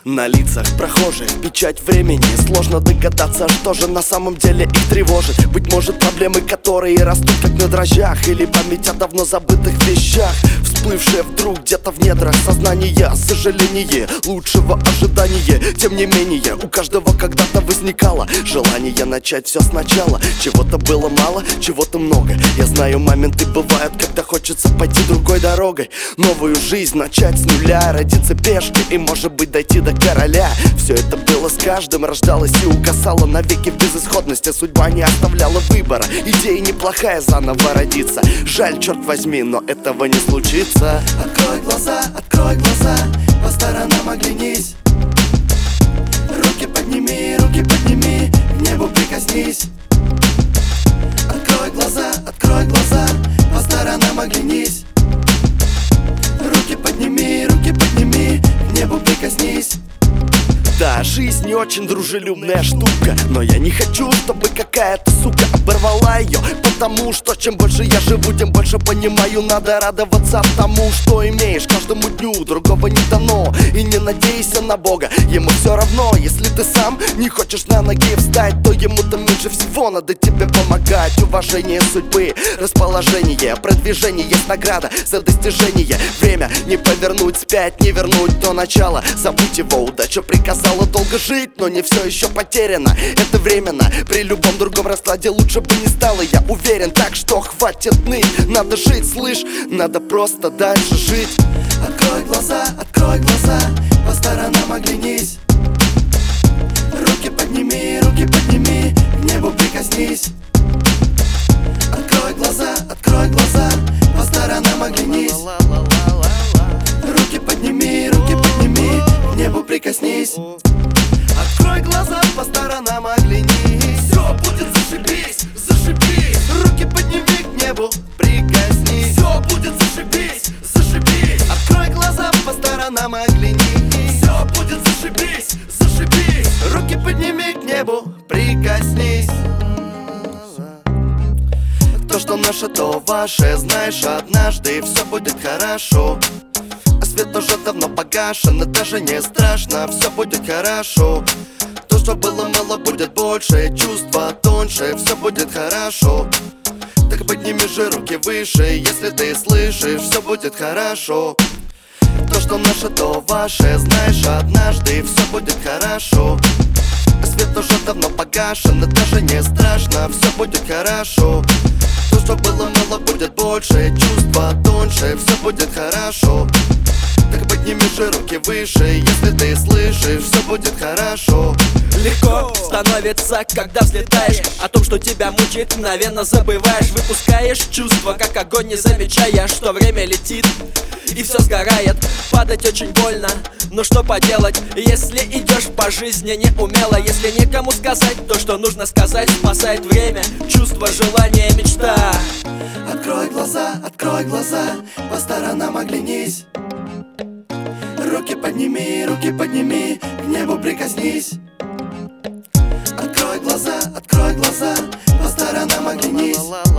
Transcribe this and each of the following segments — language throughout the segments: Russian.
На лицах прохожих печать времени. Сложно догадаться, что же на самом деле их тревожит. Быть может, проблемы, которые растут как на дрожжах, или память о давно забытых вещах, всплывшие вдруг где-то в недрах сознания. Сожаление лучшего ожидания. Тем не менее, у каждого когда-то возникало желание начать все сначала. Чего-то было мало, чего-то много. Я знаю, моменты бывают, когда хочется пойти другой дорогой. Новую жизнь начать с нуля, родиться пешкой и, может быть, дойти до короля. Все это было с каждым, рождалось и угасало навеки в безысходности. Судьба не оставляла выбора, идея неплохая заново родиться. Жаль, черт возьми, но этого не случится. Открой глаза, по сторонам оглянись. Руки подними, к небу прикоснись. Открой глаза, по сторонам оглянись. Руки подними, к небу прикоснись. Да, жизнь не очень дружелюбная штука, но я не хочу, чтобы какая-то сука оборвала ее. Потому что чем больше я живу, тем больше понимаю, надо радоваться тому, что имеешь. Каждому дню другого не дано, и не надейся на Бога, ему все равно. Если ты сам не хочешь на ноги встать, то ему-то меньше всего надо тебе помогать. Уважение судьбы, расположение, продвижение есть награда за достижение. Время не повернуть вспять, не вернуть до начала. Забудь его, удача приказала долго жить, но не все еще потеряно. Это временно, при любом другом раскладе лучше бы не стало, я уверен. Так что хватит ныть, надо жить, слышь, надо просто дальше жить. Открой глаза, по сторонам оглянись. Руки подними, к небу прикоснись. Открой глаза, по сторонам оглянись. Руки подними, к небу прикоснись. Открой глаза, по сторонам оглянись. Все будет зашибись, зашибись. Руки подними к небу, прикоснись. Все будет зашибись, зашибись. Открой глаза, по сторонам оглянись. Все будет зашибись, зашибись. Руки подними к небу, прикоснись. То, что наше, то ваше. Знаешь, однажды все будет хорошо. А свет уже давно погашен, и даже не страшно, все будет хорошо. То, что было мало, будет больше, чувства тоньше, все будет хорошо. Так подними же руки выше, если ты слышишь, все будет хорошо. То, что наше, то ваше. Знаешь, однажды все будет хорошо. А свет уже давно погашен, и даже не страшно, все будет хорошо. То, что было мало, будет больше, чувства тоньше, все будет хорошо. Так подними же руки выше, если ты слышишь, все будет хорошо. Легко становится, когда взлетаешь. О том, что тебя мучает, мгновенно забываешь. Выпускаешь чувства, как огонь, не замечая, что время летит и все сгорает. Падать очень больно, но что поделать, если идешь по жизни неумело. Если некому сказать то, что нужно сказать, спасает время, чувство, желание, мечта. Открой глаза, по сторонам оглянись. Руки подними, к небу прикоснись. Открой глаза, по сторонам оглянись.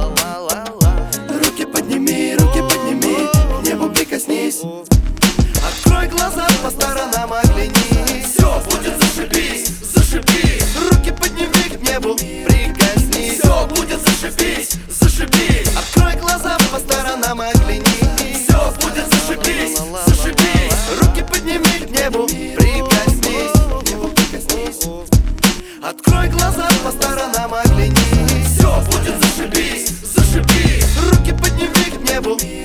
Руки подними, к небу прикоснись. Открой глаза, по сторонам оглянись. Все будет зашибись, зашибись. Руки подними к небу, прикоснись. Все будет зашибись, зашибись. Открой глаза, по сторонам оглянись. Все будет зашибись, зашибись. Руки подними к небу, прикоснись. Открой глаза, по сторонам оглянись. Все будет зашибись, зашибись. Руки подними к небу.